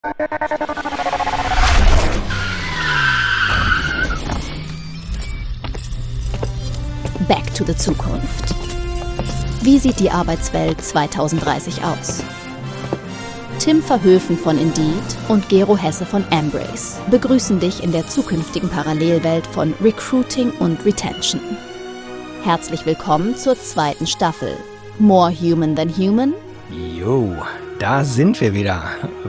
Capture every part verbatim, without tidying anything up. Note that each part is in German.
Back to the Zukunft. Wie sieht die Arbeitswelt zweitausenddreißig aus? Tim Verhöfen von Indeed und Gero Hesse von Embrace begrüßen dich in der zukünftigen Parallelwelt von Recruiting und Retention. Herzlich willkommen zur zweiten Staffel. More Human Than Human? Jo, da sind wir wieder.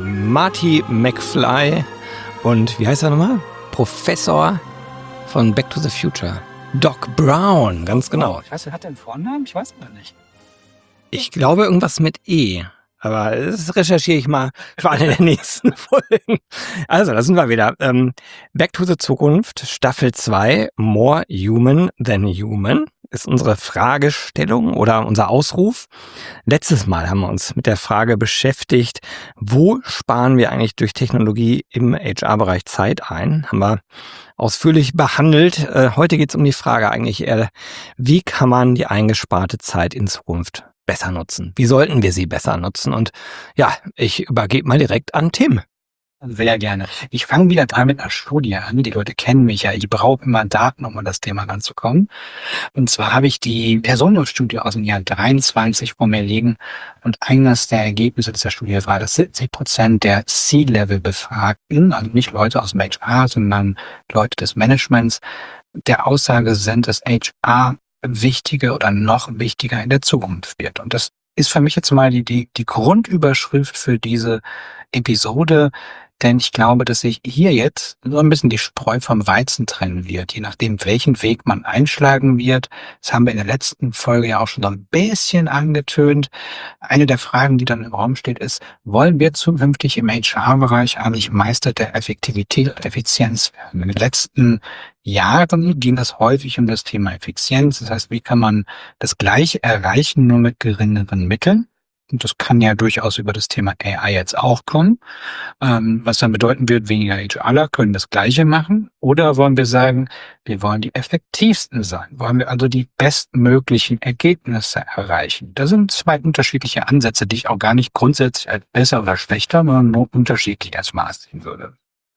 Marty McFly und wie heißt er nochmal? Professor von Back to the Future. Doc Brown, ganz genau. Ich weiß, hat er einen Vornamen? Ich weiß es nicht. Ich glaube irgendwas mit E. Aber das recherchiere ich mal für eine der nächsten Folgen. Also, da sind wir wieder. Ähm, Back to the Zukunft, Staffel zwei, More Human Than Human, ist unsere Fragestellung oder unser Ausruf. Letztes Mal haben wir uns mit der Frage beschäftigt, wo sparen wir eigentlich durch Technologie im H R-Bereich Zeit ein? Haben wir ausführlich behandelt. Äh, heute geht es um die Frage eigentlich eher, wie kann man die eingesparte Zeit in Zukunft besser nutzen? Wie sollten wir sie besser nutzen? Und ja, ich übergebe mal direkt an Tim. Sehr gerne. Ich fange wieder dran mit einer Studie an. Die Leute kennen mich ja. Ich brauche immer Daten, um an das Thema ranzukommen. Und zwar habe ich die Personenstudie aus dem Jahr dreiundzwanzig vor mir liegen. Und eines der Ergebnisse dieser Studie war, dass siebzig Prozent der C-Level-Befragten, also nicht Leute aus dem H R, sondern Leute des Managements, der Aussage sind, dass H R wichtiger oder noch wichtiger in der Zukunft wird. Und das ist für mich jetzt mal die, die, die Grundüberschrift für diese Episode, denn ich glaube, dass sich hier jetzt so ein bisschen die Spreu vom Weizen trennen wird, je nachdem, welchen Weg man einschlagen wird. Das haben wir in der letzten Folge ja auch schon so ein bisschen angetönt. Eine der Fragen, die dann im Raum steht, ist, wollen wir zukünftig im H R-Bereich eigentlich Meister der Effektivität und Effizienz werden? In den letzten Jahren ging es häufig um das Thema Effizienz. Das heißt, wie kann man das Gleiche erreichen, nur mit geringeren Mitteln? Und das kann ja durchaus über das Thema A I jetzt auch kommen, ähm, was dann bedeuten wird, weniger HRler können das Gleiche machen. Oder wollen wir sagen, wir wollen die effektivsten sein? Wollen wir also die bestmöglichen Ergebnisse erreichen? Das sind zwei unterschiedliche Ansätze, die ich auch gar nicht grundsätzlich als besser oder schlechter, sondern nur unterschiedlich als Maß sehen würde.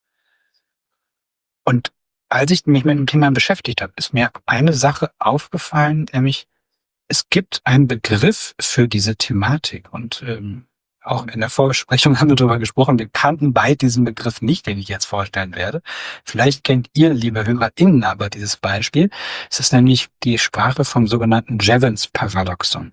Und als ich mich mit dem Thema beschäftigt habe, ist mir eine Sache aufgefallen, nämlich es gibt einen Begriff für diese Thematik und ähm, auch in der Vorbesprechung haben wir darüber gesprochen, wir kannten beide diesen Begriff nicht, den ich jetzt vorstellen werde. Vielleicht kennt ihr, liebe HörerInnen, aber dieses Beispiel. Es ist nämlich die Sprache vom sogenannten Jevons-Paradoxon.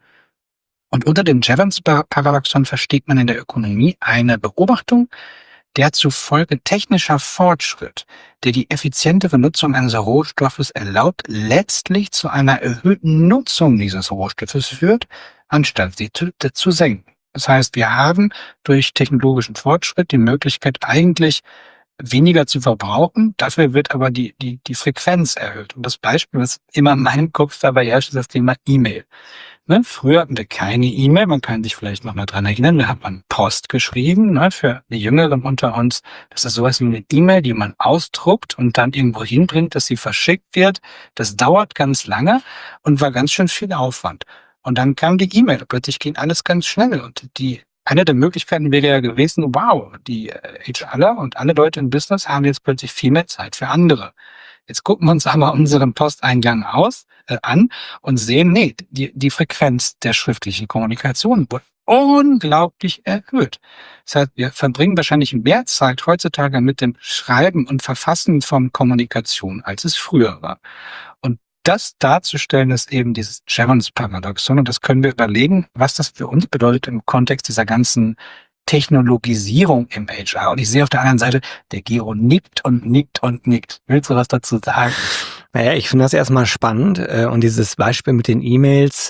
Und unter dem Jevons-Paradoxon versteht man in der Ökonomie eine Beobachtung, der zufolge technischer Fortschritt, der die effizientere Nutzung eines Rohstoffes erlaubt, letztlich zu einer erhöhten Nutzung dieses Rohstoffes führt, anstatt sie zu, zu senken. Das heißt, wir haben durch technologischen Fortschritt die Möglichkeit, eigentlich weniger zu verbrauchen, dafür wird aber die, die, die Frequenz erhöht. Und das Beispiel, was immer in meinem Kopf dabei herrscht, ist das Thema E-Mail. Ne, früher hatten wir keine E-Mail, man kann sich vielleicht noch mal dran erinnern, da hat man Post geschrieben, ne, für die Jüngeren unter uns. Das ist sowas wie eine E-Mail, die man ausdruckt und dann irgendwo hinbringt, dass sie verschickt wird. Das dauert ganz lange und war ganz schön viel Aufwand. Und dann kam die E-Mail, plötzlich ging alles ganz schnell und die eine der Möglichkeiten wäre ja gewesen, wow, die HRler und alle Leute im Business haben jetzt plötzlich viel mehr Zeit für andere. Jetzt gucken wir uns aber unseren Posteingang aus, äh, an und sehen, nee, die, die Frequenz der schriftlichen Kommunikation wurde unglaublich erhöht. Das heißt, wir verbringen wahrscheinlich mehr Zeit heutzutage mit dem Schreiben und Verfassen von Kommunikation, als es früher war. Und das darzustellen ist eben dieses Jevons-Paradoxon. Und das können wir überlegen, was das für uns bedeutet im Kontext dieser ganzen Technologisierung im H R. Und ich sehe auf der anderen Seite, der Gero nickt und nickt und nickt. Willst du was dazu sagen? Naja, ich finde das erstmal spannend. Und dieses Beispiel mit den E-Mails,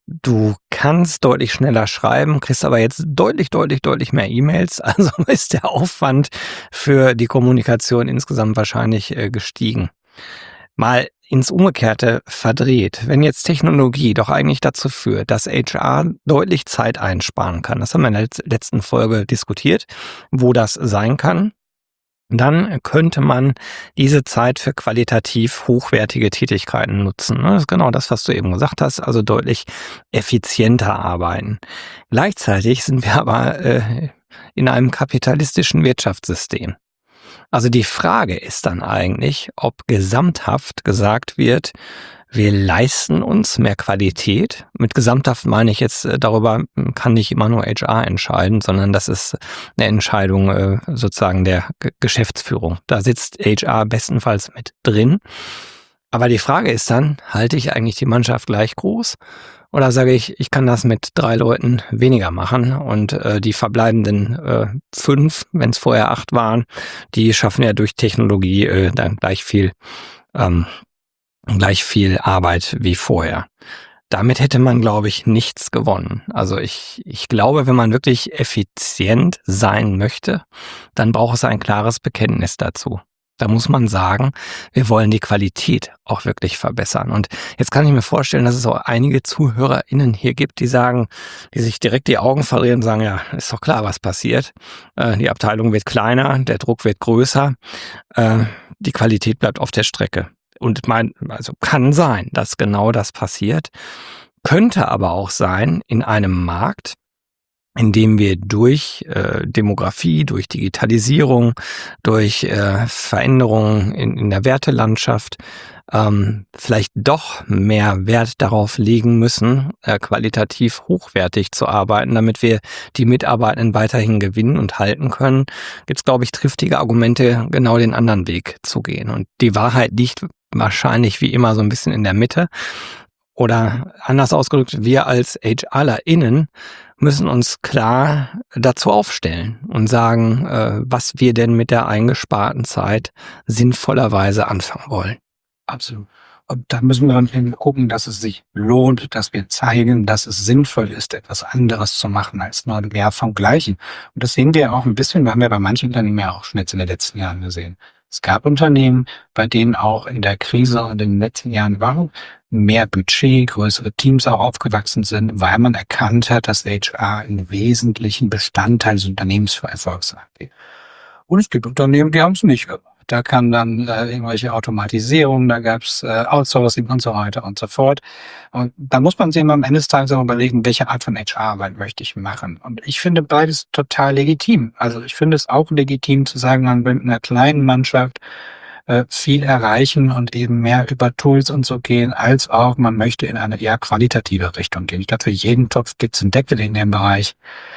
du kannst deutlich schneller schreiben, kriegst aber jetzt deutlich, deutlich, deutlich mehr E-Mails. Also ist der Aufwand für die Kommunikation insgesamt wahrscheinlich gestiegen. Mal ins Umgekehrte verdreht. Wenn jetzt Technologie doch eigentlich dazu führt, dass H R deutlich Zeit einsparen kann, das haben wir in der letzten Folge diskutiert, wo das sein kann, dann könnte man diese Zeit für qualitativ hochwertige Tätigkeiten nutzen. Das ist genau das, was du eben gesagt hast, also deutlich effizienter arbeiten. Gleichzeitig sind wir aber äh, in einem kapitalistischen Wirtschaftssystem. Also die Frage ist dann eigentlich, ob gesamthaft gesagt wird, wir leisten uns mehr Qualität. Mit gesamthaft meine ich jetzt, äh, darüber kann nicht immer nur H R entscheiden, sondern das ist eine Entscheidung äh, sozusagen der G- Geschäftsführung. Da sitzt H R bestenfalls mit drin. Aber die Frage ist dann, halte ich eigentlich die Mannschaft gleich groß? Oder sage ich, ich kann das mit drei Leuten weniger machen und äh, die verbleibenden äh, fünf, wenn es vorher acht waren, die schaffen ja durch Technologie äh, dann gleich viel ähm, gleich viel Arbeit wie vorher. Damit hätte man, glaube ich, nichts gewonnen. Also ich, ich glaube, wenn man wirklich effizient sein möchte, dann braucht es ein klares Bekenntnis dazu. Da muss man sagen, wir wollen die Qualität auch wirklich verbessern. Und jetzt kann ich mir vorstellen, dass es auch einige ZuhörerInnen hier gibt, die sagen, die sich direkt die Augen verlieren und sagen, ja, ist doch klar, was passiert. Äh, die Abteilung wird kleiner, der Druck wird größer, äh, die Qualität bleibt auf der Strecke. Und mein, also kann sein, dass genau das passiert. Könnte aber auch sein, in einem Markt, in dem wir durch äh, Demografie, durch Digitalisierung, durch äh, Veränderungen in, in der Wertelandschaft ähm, vielleicht doch mehr Wert darauf legen müssen, äh, qualitativ hochwertig zu arbeiten, damit wir die Mitarbeitenden weiterhin gewinnen und halten können. Gibt es, glaube ich, triftige Argumente, genau den anderen Weg zu gehen. Und die Wahrheit liegt wahrscheinlich wie immer so ein bisschen in der Mitte. Oder anders ausgedrückt, wir als HRlerInnen müssen uns klar dazu aufstellen und sagen, äh, was wir denn mit der eingesparten Zeit sinnvollerweise anfangen wollen. Absolut. Und da müssen wir dann eben gucken, dass es sich lohnt, dass wir zeigen, dass es sinnvoll ist, etwas anderes zu machen als nur mehr vom Gleichen. Und das sehen wir auch ein bisschen, wir haben ja bei manchen Unternehmen ja auch schon jetzt in den letzten Jahren gesehen. Es gab Unternehmen, bei denen auch in der Krise und in den letzten Jahren waren mehr Budget, größere Teams auch aufgewachsen sind, weil man erkannt hat, dass H R einen wesentlichen Bestandteil des Unternehmens für Erfolg sein. Und es gibt Unternehmen, die haben es nicht gemacht. Da kam dann äh, irgendwelche Automatisierung, da gab es äh, Outsourcing und so weiter und so fort. Und da muss man sich immer am Ende des Tages auch überlegen, welche Art von H R-Arbeit möchte ich machen. Und ich finde beides total legitim. Also ich finde es auch legitim zu sagen, man will mit einer kleinen Mannschaft äh, viel erreichen und eben mehr über Tools und so gehen, als auch man möchte in eine eher qualitative Richtung gehen. Ich glaube, für jeden Topf gibt es einen Deckel in dem Bereich.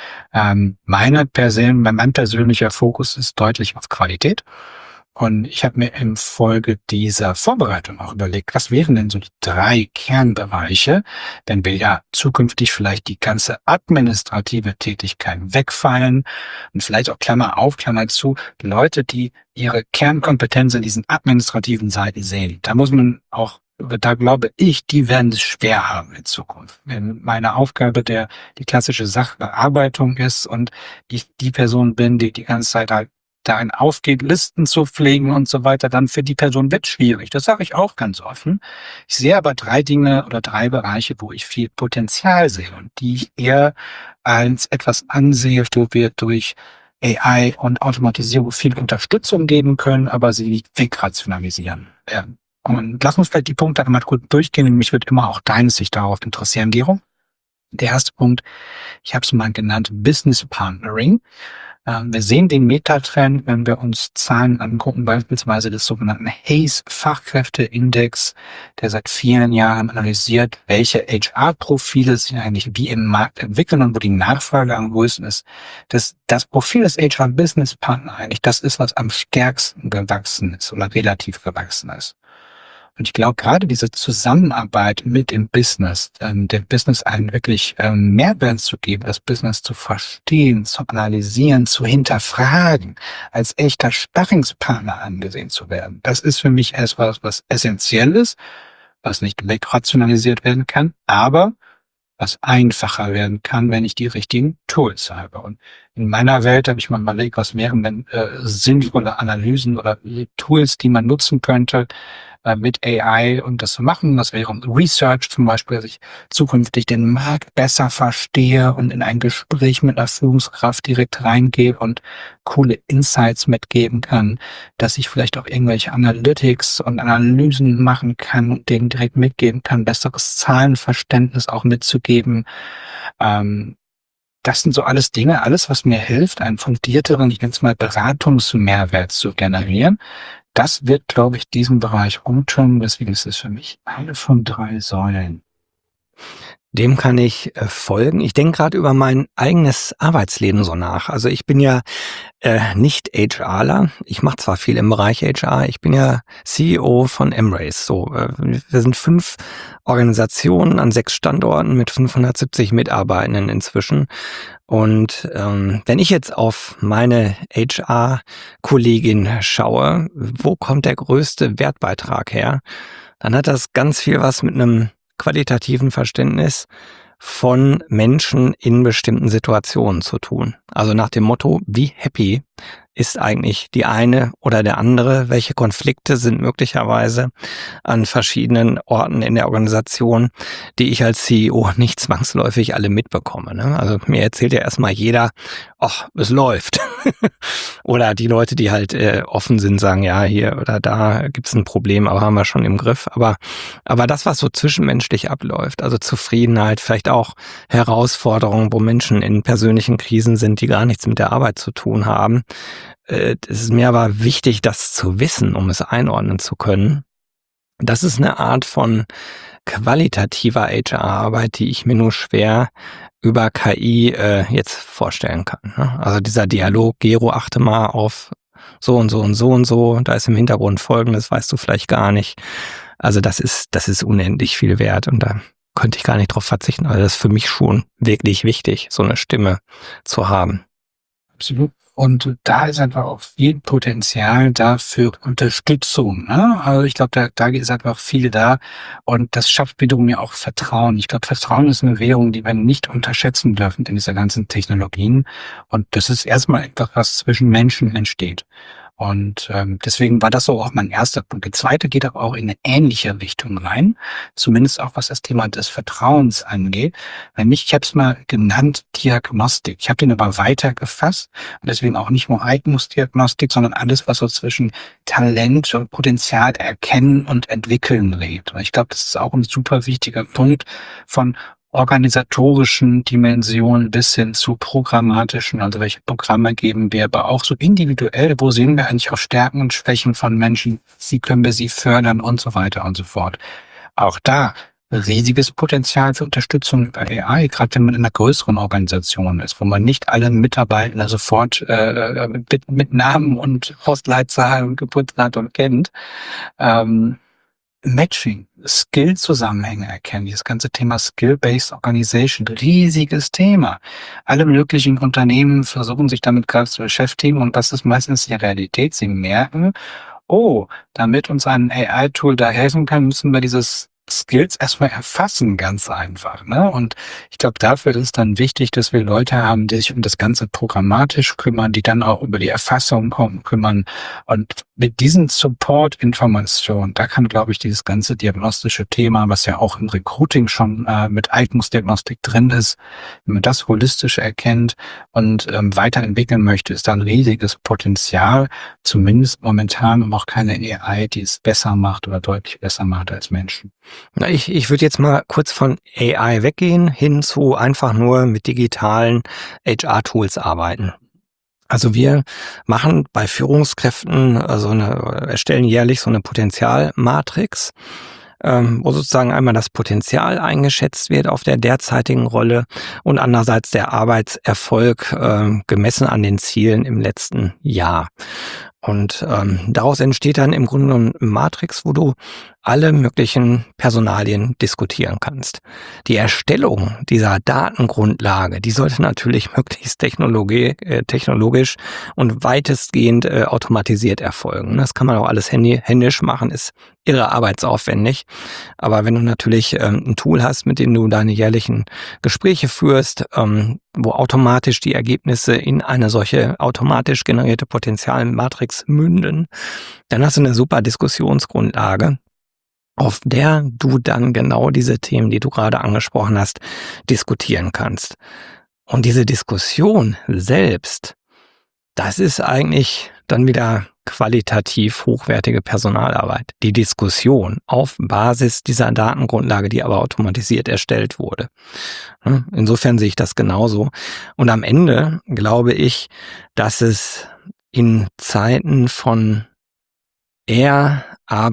Ähm, meine Persön mein persönlicher Fokus ist deutlich auf Qualität. Und ich habe mir im Folge dieser Vorbereitung auch überlegt, was wären denn so die drei Kernbereiche, wenn wir ja zukünftig vielleicht die ganze administrative Tätigkeit wegfallen und vielleicht auch Klammer auf, Klammer zu, Leute, die ihre Kernkompetenz in diesen administrativen Seiten sehen. Da muss man auch, da glaube ich, die werden es schwer haben in Zukunft. Wenn meine Aufgabe der die klassische Sachbearbeitung ist und ich die Person bin, die die ganze Zeit halt darin aufgeht, Listen zu pflegen und so weiter, dann für die Person wird schwierig. Das sage ich auch ganz offen. Ich sehe aber drei Dinge oder drei Bereiche, wo ich viel Potenzial sehe und die ich eher als etwas ansehe, wo wir durch A I und Automatisierung viel Unterstützung geben können, aber sie nicht wegrationalisieren werden. Und lass uns vielleicht die Punkte einmal kurz durchgehen. Mich wird immer auch deine Sicht darauf interessieren, Gero. Der erste Punkt, ich habe es mal genannt, Business Partnering. Wir sehen den Metatrend, wenn wir uns Zahlen angucken, beispielsweise des sogenannten Hays Fachkräfteindex, der seit vielen Jahren analysiert, welche H R-Profile sich eigentlich wie im Markt entwickeln und wo die Nachfrage am größten ist. Das, das Profil des H R-Business-Partner eigentlich, das ist, was am stärksten gewachsen ist oder relativ gewachsen ist. Und ich glaube, gerade diese Zusammenarbeit mit dem Business, ähm, dem Business einen wirklich ähm, Mehrwert zu geben, das Business zu verstehen, zu analysieren, zu hinterfragen, als echter Sparringspartner angesehen zu werden, das ist für mich etwas, was essentiell ist, was nicht wegrationalisiert werden kann, aber was einfacher werden kann, wenn ich die richtigen Tools habe. Und in meiner Welt habe ich mal überlegt, was wären denn äh, sinnvolle Analysen oder Tools, die man nutzen könnte, mit A I, um das zu machen. Das wäre Research zum Beispiel, dass ich zukünftig den Markt besser verstehe und in ein Gespräch mit einer Führungskraft direkt reingehe und coole Insights mitgeben kann, dass ich vielleicht auch irgendwelche Analytics und Analysen machen kann und denen direkt mitgeben kann, besseres Zahlenverständnis auch mitzugeben. Ähm, das sind so alles Dinge, alles, was mir hilft, einen fundierteren, ich nenne es mal Beratungsmehrwert zu generieren. Das wird, glaube ich, diesen Bereich umtun. Deswegen ist es für mich eine von drei Säulen. Dem kann ich äh, folgen. Ich denke gerade über mein eigenes Arbeitsleben so nach. Also ich bin ja äh, nicht HRler. Ich mache zwar viel im Bereich H R. Ich bin ja C E O von Embrace. So, äh, wir sind fünf Organisationen an sechs Standorten mit fünfhundertsiebzig Mitarbeitenden inzwischen. Und ähm, wenn ich jetzt auf meine H R-Kollegin schaue, wo kommt der größte Wertbeitrag her? Dann hat das ganz viel was mit einem qualitativen Verständnis von Menschen in bestimmten Situationen zu tun. Also nach dem Motto, wie happy ist eigentlich die eine oder der andere? Welche Konflikte sind möglicherweise an verschiedenen Orten in der Organisation, die ich als C E O nicht zwangsläufig alle mitbekomme, ne? Also mir erzählt ja erstmal jeder, ach, es läuft. Oder die Leute, die halt äh, offen sind, sagen, ja, hier oder da gibt's ein Problem, aber haben wir schon im Griff. Aber aber das, was so zwischenmenschlich abläuft, also Zufriedenheit, vielleicht auch Herausforderungen, wo Menschen in persönlichen Krisen sind, die gar nichts mit der Arbeit zu tun haben. Äh, es ist mir aber wichtig, das zu wissen, um es einordnen zu können. Das ist eine Art von qualitativer H R-Arbeit, die ich mir nur schwer über K I äh, jetzt vorstellen kann. Ne? Also dieser Dialog, Gero, achte mal auf so und so und so und so, da ist im Hintergrund Folgendes, weißt du vielleicht gar nicht. Also das ist, das ist unendlich viel wert und da könnte ich gar nicht drauf verzichten. Also das ist für mich schon wirklich wichtig, so eine Stimme zu haben. Absolut. Und da ist einfach auch viel Potenzial da für Unterstützung. Ne? Also ich glaube, da, da ist einfach viel da. Und das schafft wiederum ja auch Vertrauen. Ich glaube, Vertrauen ist eine Währung, die wir nicht unterschätzen dürfen in dieser ganzen Technologien. Und das ist erstmal etwas, was zwischen Menschen entsteht. Und ähm, deswegen war das so auch mein erster Punkt. Der zweite geht aber auch in eine ähnliche Richtung rein, zumindest auch was das Thema des Vertrauens angeht. Nämlich, ich habe es mal genannt, Diagnostik. Ich habe den aber weiter gefasst und deswegen auch nicht nur Eignungsdiagnostik, sondern alles, was so zwischen Talent und Potenzial erkennen und entwickeln redet. Und ich glaube, das ist auch ein super wichtiger Punkt von organisatorischen Dimensionen bis hin zu programmatischen, also welche Programme geben wir, aber auch so individuell, wo sehen wir eigentlich auch Stärken und Schwächen von Menschen, wie können wir sie fördern und so weiter und so fort. Auch da riesiges Potenzial für Unterstützung über A I, gerade wenn man in einer größeren Organisation ist, wo man nicht alle Mitarbeiter sofort äh, mit, mit Namen und Postleitzahl und Geburtsdatum kennt. Ähm, Matching, Skill-Zusammenhänge erkennen, dieses ganze Thema Skill-Based Organization, riesiges Thema. Alle möglichen Unternehmen versuchen sich damit gerade zu beschäftigen und das ist meistens die Realität. Sie merken, oh, damit uns ein A I-Tool da helfen kann, müssen wir dieses Skills erstmal erfassen, ganz einfach. Ne? Und ich glaube, dafür ist es dann wichtig, dass wir Leute haben, die sich um das Ganze programmatisch kümmern, die dann auch über die Erfassung kommen, kümmern. Und mit diesen Support-Informationen, da kann, glaube ich, dieses ganze diagnostische Thema, was ja auch im Recruiting schon äh, mit Eignungsdiagnostik drin ist, wenn man das holistisch erkennt und ähm, weiterentwickeln möchte, ist da ein riesiges Potenzial, zumindest momentan noch keine A I, die es besser macht oder deutlich besser macht als Menschen. Na, ich, ich würde jetzt mal kurz von A I weggehen, hin zu einfach nur mit digitalen H R-Tools arbeiten. Also wir machen bei Führungskräften, also eine, erstellen jährlich so eine Potenzialmatrix, ähm, wo sozusagen einmal das Potenzial eingeschätzt wird auf der derzeitigen Rolle und andererseits der Arbeitserfolg äh, gemessen an den Zielen im letzten Jahr. Und ähm, daraus entsteht dann im Grunde genommen eine Matrix, wo du alle möglichen Personalien diskutieren kannst. Die Erstellung dieser Datengrundlage, die sollte natürlich möglichst technologi- äh, technologisch und weitestgehend äh, automatisiert erfolgen. Das kann man auch alles händisch machen, ist irre arbeitsaufwendig. Aber wenn du natürlich ähm, ein Tool hast, mit dem du deine jährlichen Gespräche führst, ähm, wo automatisch die Ergebnisse in eine solche automatisch generierte Potenzialmatrix münden, dann hast du eine super Diskussionsgrundlage, auf der du dann genau diese Themen, die du gerade angesprochen hast, diskutieren kannst. Und diese Diskussion selbst, das ist eigentlich dann wieder qualitativ hochwertige Personalarbeit. Die Diskussion auf Basis dieser Datengrundlage, die aber automatisiert erstellt wurde. Insofern sehe ich das genauso. Und am Ende glaube ich, dass es in Zeiten von eher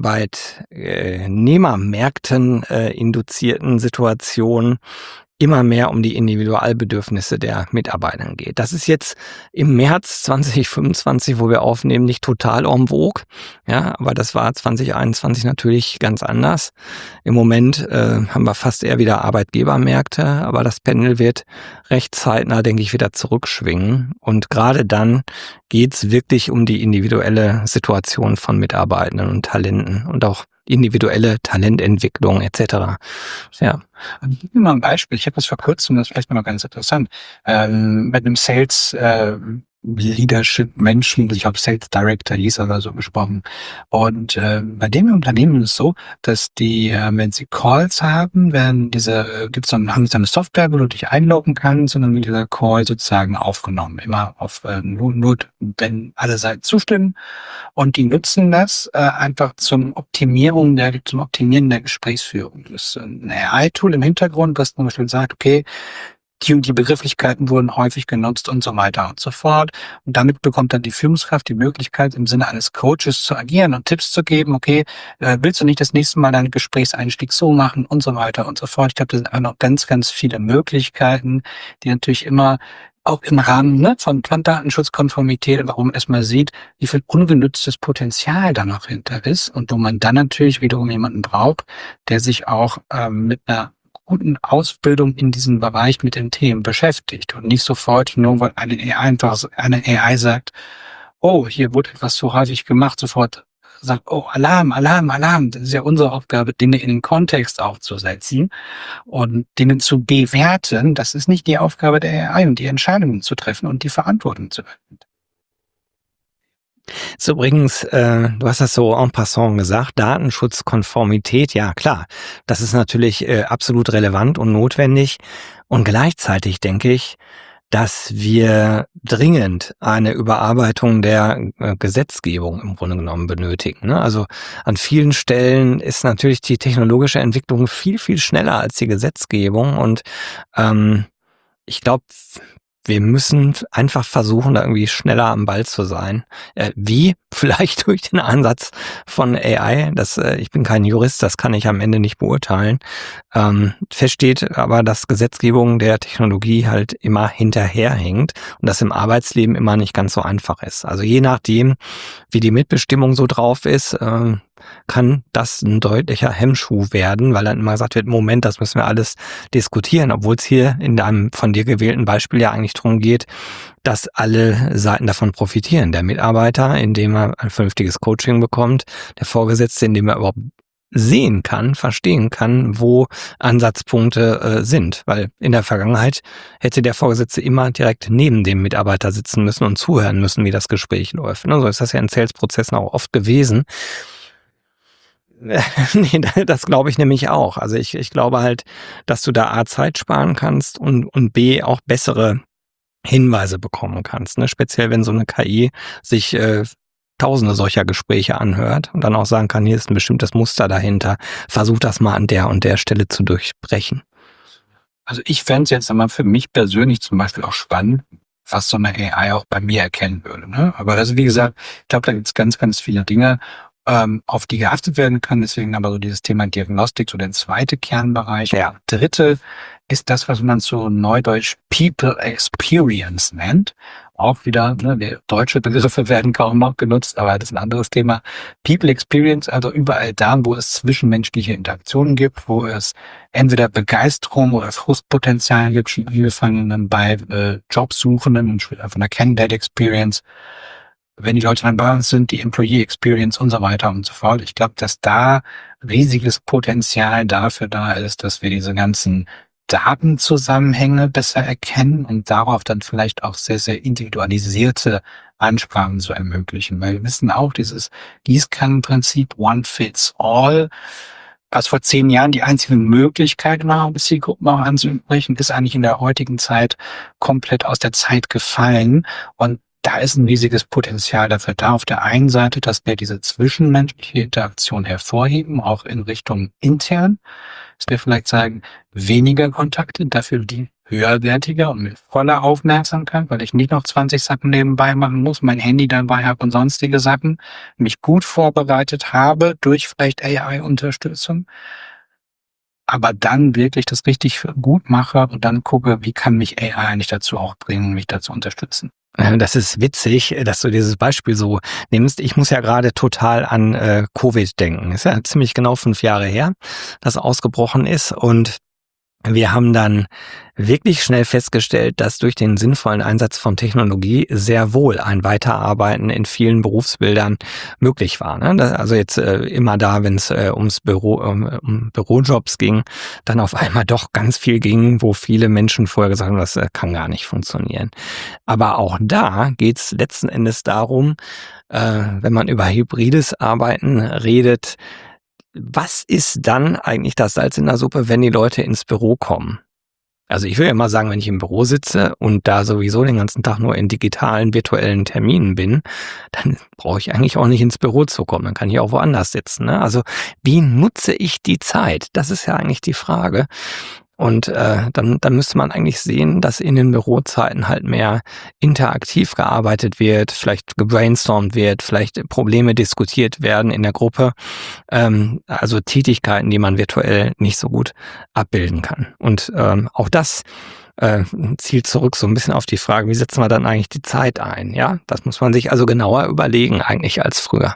Arbeitnehmermärkten äh, induzierten Situationen immer mehr um die Individualbedürfnisse der Mitarbeiter geht. Das ist jetzt im März zwanzig fünfundzwanzig, wo wir aufnehmen, nicht total en vogue. Ja, aber das war zwanzig einundzwanzig natürlich ganz anders. Im Moment äh, haben wir fast eher wieder Arbeitgebermärkte, aber das Pendel wird recht zeitnah, denke ich, wieder zurückschwingen. Und gerade dann geht's wirklich um die individuelle Situation von Mitarbeitenden und Talenten und auch individuelle Talententwicklung et cetera. Ja. Ich gebe mal ein Beispiel. Ich habe das vor kurzem, das ist vielleicht mal ganz interessant, ähm, mit einem Sales äh, Leadership Menschen, ich glaube Sales Director hieß er oder so, gesprochen. Und äh, bei dem Unternehmen ist es so, dass die, äh, wenn sie Calls haben, werden diese, äh, gibt's dann, haben sie eine Software, wo du dich einloggen kannst, und dann wird dieser Call sozusagen aufgenommen. Immer auf äh, nur, nur, wenn alle Seiten zustimmen. Und die nutzen das äh, einfach zum Optimierung der, zum Optimieren der Gesprächsführung. Das ist ein A I-Tool im Hintergrund, was zum Beispiel sagt, okay, die und die Begrifflichkeiten wurden häufig genutzt und so weiter und so fort. Und damit bekommt dann die Führungskraft die Möglichkeit, im Sinne eines Coaches zu agieren und Tipps zu geben. Okay, äh, willst du nicht das nächste Mal deinen Gesprächseinstieg so machen und so weiter und so fort. Ich glaube, das sind auch noch ganz, ganz viele Möglichkeiten, die natürlich immer auch im Rahmen ne, von, von Datenschutzkonformität, warum man erstmal sieht, wie viel ungenutztes Potenzial da noch hinter ist und wo man dann natürlich wiederum jemanden braucht, der sich auch ähm, mit einer guten Ausbildung in diesem Bereich mit den Themen beschäftigt und nicht sofort nur, weil eine A I einfach, eine A I sagt, oh, hier wurde etwas zu häufig gemacht, sofort sagt, oh, Alarm, Alarm, Alarm. Das ist ja unsere Aufgabe, Dinge in den Kontext aufzusetzen und Dinge zu bewerten. Das ist nicht die Aufgabe der A I, und die Entscheidungen zu treffen und die Verantwortung zu übernehmen. So, übrigens, äh, du hast das so en passant gesagt, Datenschutzkonformität, ja klar, das ist natürlich äh, absolut relevant und notwendig. Und gleichzeitig denke ich, dass wir dringend eine Überarbeitung der äh, Gesetzgebung im Grunde genommen benötigen. Ne? Also an vielen Stellen ist natürlich die technologische Entwicklung viel, viel schneller als die Gesetzgebung. Und ähm, ich glaube, wir müssen einfach versuchen, da irgendwie schneller am Ball zu sein. Äh, wie? Vielleicht durch den Ansatz von A I. Das, äh, ich bin kein Jurist, das kann ich am Ende nicht beurteilen. Ähm, fest steht aber, dass Gesetzgebung der Technologie halt immer hinterherhinkt und das im Arbeitsleben immer nicht ganz so einfach ist. Also je nachdem, wie die Mitbestimmung so drauf ist, äh, kann das ein deutlicher Hemmschuh werden, weil dann immer gesagt wird, Moment, das müssen wir alles diskutieren, obwohl es hier in einem von dir gewählten Beispiel ja eigentlich darum geht, dass alle Seiten davon profitieren. Der Mitarbeiter, indem er ein vernünftiges Coaching bekommt, der Vorgesetzte, indem er überhaupt sehen kann, verstehen kann, wo Ansatzpunkte äh, sind. Weil in der Vergangenheit hätte der Vorgesetzte immer direkt neben dem Mitarbeiter sitzen müssen und zuhören müssen, wie das Gespräch läuft. Und so ist das ja in Sales-Prozessen auch oft gewesen. Nee, das glaube ich nämlich auch. Also ich, ich glaube halt, dass du da A, Zeit sparen kannst und, und B, auch bessere Hinweise bekommen kannst. Ne? Speziell, wenn so eine K I sich äh, tausende solcher Gespräche anhört und dann auch sagen kann, hier ist ein bestimmtes Muster dahinter. Versuch das mal an der und der Stelle zu durchbrechen. Also ich fände es jetzt einmal für mich persönlich zum Beispiel auch spannend, was so eine A I auch bei mir erkennen würde. Ne? Aber also wie gesagt, ich glaube, da gibt es ganz, ganz viele Dinge, ähm, auf die geachtet werden kann. Deswegen aber so dieses Thema Diagnostik, so der zweite Kernbereich. Ja. Der dritte ist das, was man so neudeutsch People Experience nennt. Auch wieder, ne, die deutsche Begriffe werden kaum noch genutzt, aber das ist ein anderes Thema. People Experience, also überall da, wo es zwischenmenschliche Interaktionen gibt, wo es entweder Begeisterung oder Frustpotenzial gibt, schon angefangen dann bei äh, Jobsuchenden und von der Candidate Experience, wenn die Leute dann bei uns sind, die Employee Experience und so weiter und so fort. Ich glaube, dass da riesiges Potenzial dafür da ist, dass wir diese ganzen Datenzusammenhänge besser erkennen und darauf dann vielleicht auch sehr, sehr individualisierte Ansprachen zu ermöglichen. Weil wir wissen auch, dieses Gießkannenprinzip One Fits All, was vor zehn Jahren die einzige Möglichkeit war, um Zielgruppen auch anzusprechen, ist eigentlich in der heutigen Zeit komplett aus der Zeit gefallen. Und da ist ein riesiges Potenzial dafür da. Auf der einen Seite, dass wir diese zwischenmenschliche Interaktion hervorheben, auch in Richtung intern, dass wir vielleicht sagen, weniger Kontakte, dafür die höherwertiger und mit voller Aufmerksamkeit, weil ich nicht noch zwanzig Sachen nebenbei machen muss, mein Handy dabei habe und sonstige Sachen, mich gut vorbereitet habe durch vielleicht A I-Unterstützung, aber dann wirklich das richtig gut mache und dann gucke, wie kann mich A I eigentlich dazu auch bringen, mich dazu unterstützen. Das ist witzig, dass du dieses Beispiel so nimmst. Ich muss ja gerade total an äh, Covid denken. Ist ja ziemlich genau fünf Jahre her, dass ausgebrochen ist, und wir haben dann wirklich schnell festgestellt, dass durch den sinnvollen Einsatz von Technologie sehr wohl ein Weiterarbeiten in vielen Berufsbildern möglich war. Ne? Also jetzt äh, immer da, wenn es äh, ums Büro, um, um Bürojobs ging, dann auf einmal doch ganz viel ging, wo viele Menschen vorher gesagt haben, das äh, kann gar nicht funktionieren. Aber auch da geht es letzten Endes darum, äh, wenn man über hybrides Arbeiten redet, was ist dann eigentlich das Salz in der Suppe, wenn die Leute ins Büro kommen? Also ich will ja mal sagen, wenn ich im Büro sitze und da sowieso den ganzen Tag nur in digitalen, virtuellen Terminen bin, dann brauche ich eigentlich auch nicht ins Büro zu kommen. Dann kann ich auch woanders sitzen. Ne? Also wie nutze ich die Zeit? Das ist ja eigentlich die Frage. Und äh, dann, dann müsste man eigentlich sehen, dass in den Bürozeiten halt mehr interaktiv gearbeitet wird, vielleicht gebrainstormt wird, vielleicht Probleme diskutiert werden in der Gruppe. Ähm, also Tätigkeiten, die man virtuell nicht so gut abbilden kann. Und ähm, auch das äh, zielt zurück so ein bisschen auf die Frage, wie setzen wir dann eigentlich die Zeit ein? Ja, das muss man sich also genauer überlegen eigentlich als früher.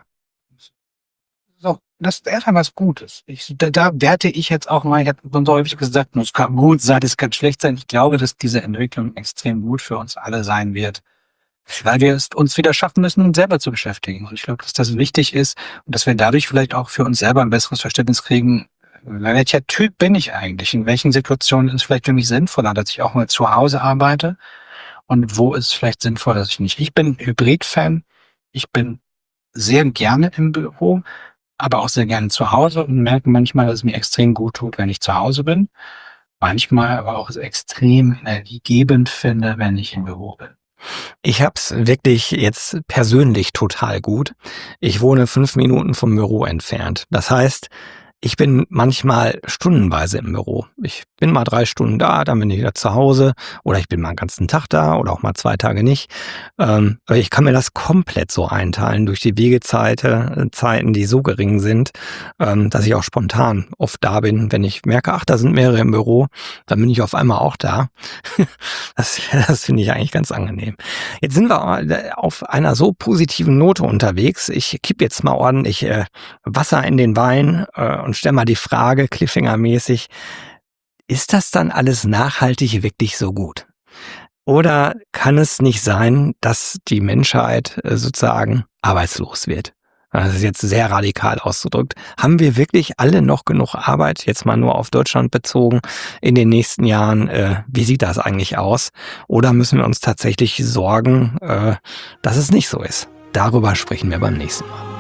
So, das ist erstmal was Gutes. Ich, da, da werte ich jetzt auch mal, ich habe so häufig gesagt, es kann gut sein, es kann schlecht sein. Ich glaube, dass diese Entwicklung extrem gut für uns alle sein wird, weil wir es uns wieder schaffen müssen, uns selber zu beschäftigen. Und ich glaube, dass das wichtig ist und dass wir dadurch vielleicht auch für uns selber ein besseres Verständnis kriegen, welcher Typ bin ich eigentlich? In welchen Situationen ist es vielleicht für mich sinnvoller, dass ich auch mal zu Hause arbeite? Und wo ist es vielleicht sinnvoll, dass ich nicht? Ich bin Hybrid-Fan. Ich bin sehr gerne im Büro, aber auch sehr gerne zu Hause und merke manchmal, dass es mir extrem gut tut, wenn ich zu Hause bin. Manchmal aber auch extrem energiegebend finde, wenn ich im Büro bin. Ich hab's wirklich jetzt persönlich total gut. Ich wohne fünf Minuten vom Büro entfernt. Das heißt, ich bin manchmal stundenweise im Büro. Ich bin mal drei Stunden da, dann bin ich wieder zu Hause, oder ich bin mal einen ganzen Tag da oder auch mal zwei Tage nicht. Ähm, aber ich kann mir das komplett so einteilen durch die Wegezeiten, Zeiten, die so gering sind, ähm, dass ich auch spontan oft da bin. Wenn ich merke, ach, da sind mehrere im Büro, dann bin ich auf einmal auch da. Das, das finde ich eigentlich ganz angenehm. Jetzt sind wir auf einer so positiven Note unterwegs. Ich kipp jetzt mal ordentlich äh, Wasser in den Wein äh, und stell mal die Frage, Cliffhanger-mäßig, ist das dann alles nachhaltig wirklich so gut? Oder kann es nicht sein, dass die Menschheit äh, sozusagen arbeitslos wird? Das ist jetzt sehr radikal ausgedrückt. Haben wir wirklich alle noch genug Arbeit, jetzt mal nur auf Deutschland bezogen, in den nächsten Jahren? Äh, wie sieht das eigentlich aus? Oder müssen wir uns tatsächlich sorgen, äh, dass es nicht so ist? Darüber sprechen wir beim nächsten Mal.